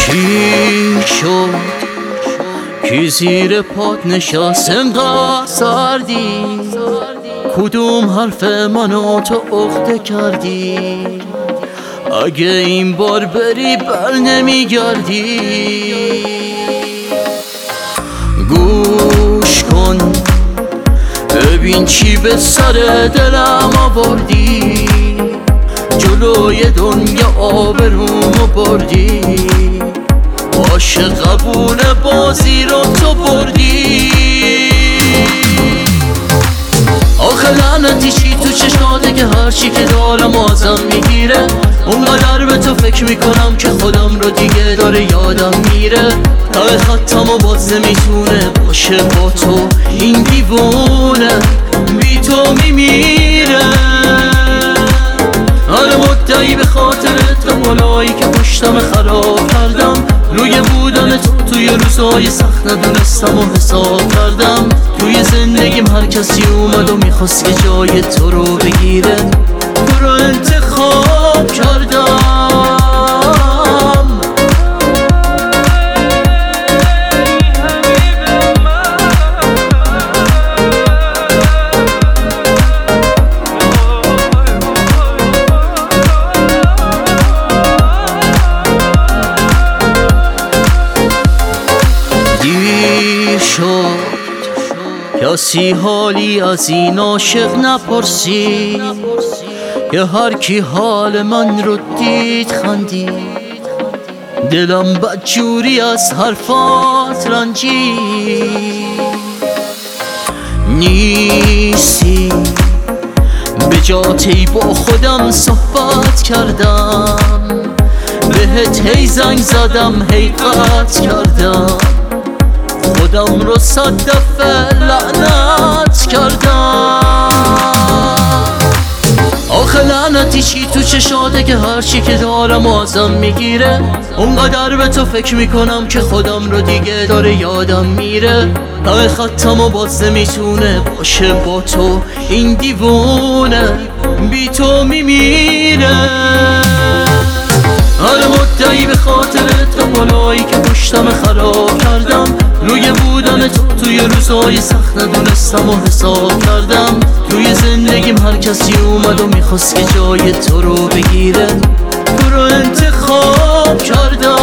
چی شد که زیر پات نشست انقدر سردی؟ کدوم حرف منو تو عقده کردی؟ اگه این بار بری بر نمیگردی. گوش کن ببین چی به سر دلم آوردی، جلوی دنیا آبرومو بردی، عاشق قبول بازی رو تو بردی. آخه لعنتی چی تو چشماته که هرچی که دارم ازم میگیره؟ اونقدر به تو فکر میکنم که خودم رو دیگه داره یادم میره. ته خطم و باز نمیتونه باشه با تو این دیوونه، بی تو میمیره. هر مدعی به خاطر تو بالایی که پشتم خراب کردم، روی بودن تو توی روزهای سخت ندونستم و حساب کردم. توی زندگیم هر کسی اومد و میخواست که جای تو رو بگیره، تو رو انتخاب کردم. کسی حالی از این عاشق نپرسید که هر کی حال من رو دید خندید. دلم بدجوری از حرفات رنجید. نیستی به جاتی با خودم صحبت کردم، بهت هی زنگ زدم هی قطع کردم، خودم رو 100 دفعه لعنت کردم. آخه لعنتی چی تو چشاته که هرچی که دارم ازم میگیره؟ اونقدر به تو فکر میکنم که خودم رو دیگه داره یادم میره. ته خطم و باز نمیتونه باشه با تو این دیوونه، بی تو میمیره. هر مدعی به خاطر تو بالایی که پشتم خراب کردم، روی بودن تو توی روزهای سخت ندونستم و حساب کردم. توی زندگیم هر کسی اومد و میخواست که جای تو رو بگیره، تو رو انتخاب کردم.